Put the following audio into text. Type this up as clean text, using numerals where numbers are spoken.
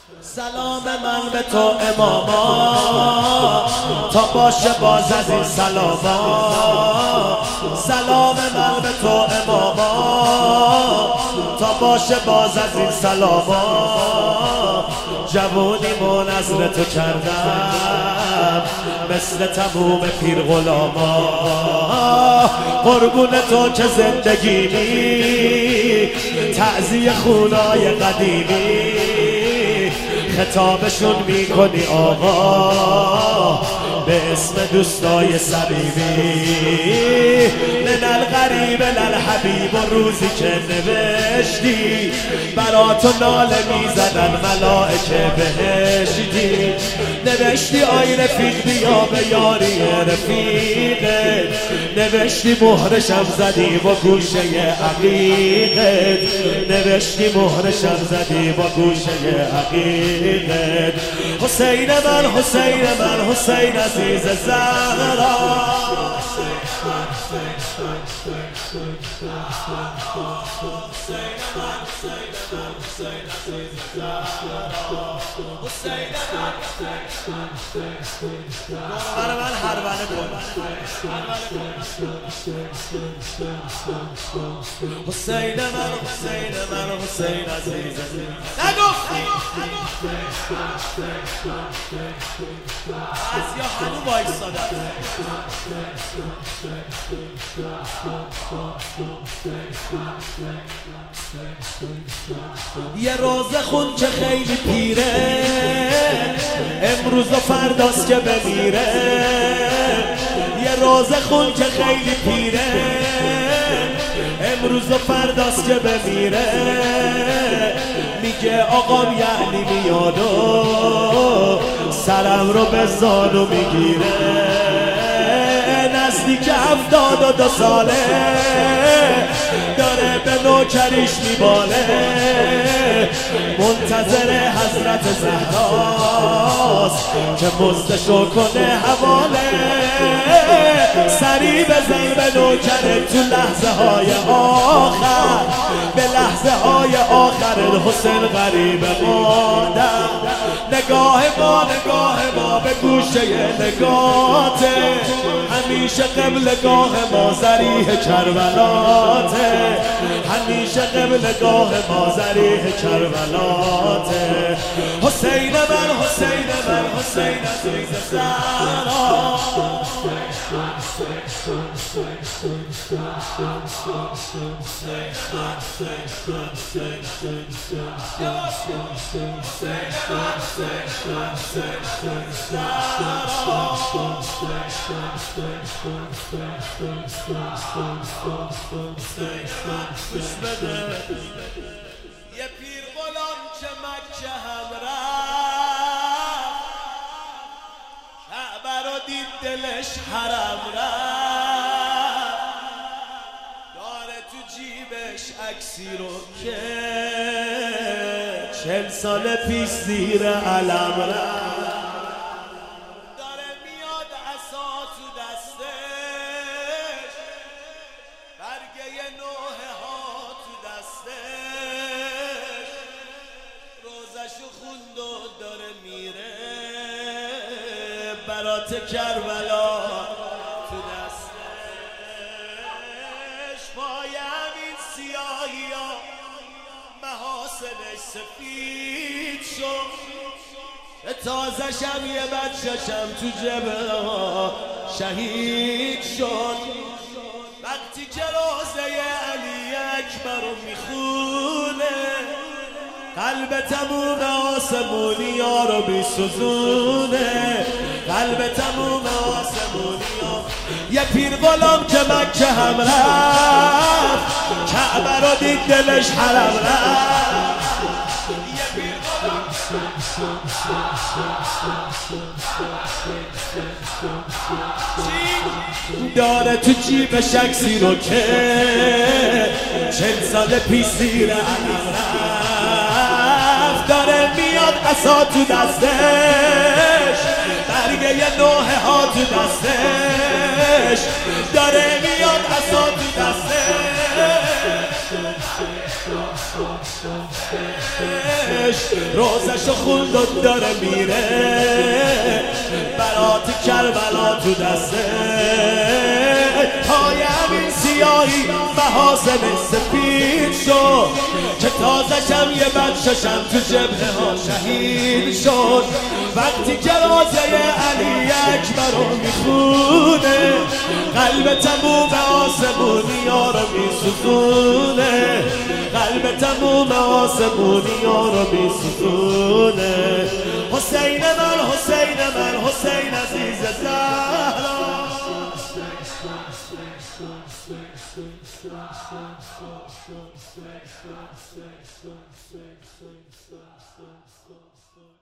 سلام من به تو اماما، تا باشه باز از این سلاما. سلام من به تو اماما، تا باشه باز از این سلاما. جوونیمو نظر تو کردم، مثل تموم پیر غلاما. قربون تو که زندگیمی، تعزیه خونای قدیمی. خطابشون میکنی آقا، به اسم دوستای صمیمی. من الغریب للحبیب، و روزی که نوشتی برا تو ناله میزدن ملائکه بهشتی. نوشتی آی رفیق بیا به یاری رفیقت، نوشتی مهرشم زدی با گوشه عقیقت، نوشتی مهرشم زدی با گوشه عقیقت. حسین من حسین من حسین عزیز زهرا. من هربله کن حسین من حسین من حسین عزیز نگفتی از یا هنو بایستاده. یه روزه خون که خیلی پیره، امروز و فرداست که بمیره. یه روزه خون که خیلی پیره، امروز و فرداست که بمیره. میگه آقام یعنی میاد و سرم رو به زانو میگیره. نزدیک 72 ساله، داره به نوکریش میباله. منتظر حضرت زهراست که مزدشو کنه حواله. سری بزن به نوکره تو لحظه های آخر، به لحظه های آخر حسین غریب مادر. نگاه ما به گوشه نگاته، همیشه قبلگاه ما ذریح کربلاته. همیشه قبلگاه ما ذریح کربلاته. حسین من حسین من حسین عزیز زهرا. یه پیر غلام که مکه هم رفت، کعبه رو دید دلش حرم رفت. داره تو جیبش عکسی رو که 40 سال پیش زیر علم رفت. داره میاد عصا تو دستش، برگه نوحه ها تو دستش. روزشو خوند و داره میره برات کربلا تو دستش. پای همین سیاهی ها محاسنش سفید شد. تازشم یه بچه‌شم تو جبه شهید شد. وقتی که روزه علی اکبر رو میخونه، قلب تموم آسمونیا رو میسوزونه. قلب تموم آسمونیا. یه پیر غلام که مکه هم رفت، کعبه رو دید دلش حرم رفت. یه پیر غلام داره تو جیبش عکسی رو که 40 سال پیش زیر علم رفت. داره میاد عصا تو دستش، برگه یه نوحه ها تو دستش. داره میاد عصا تو دستش. روزشو خوند داره میره برات کربلا تو دسته های همین سیاهی محاسن سپید شد که تازشم یه بچه‌شم تو جبهه ها شهید شد وقتی جنازه علی اکبر رو میخونه قلب تموم آسمونی ها رو میسوزونه قلب تموم آسمونی ها رو میسوزونه حسین من حسین من حسین عزیز زهرا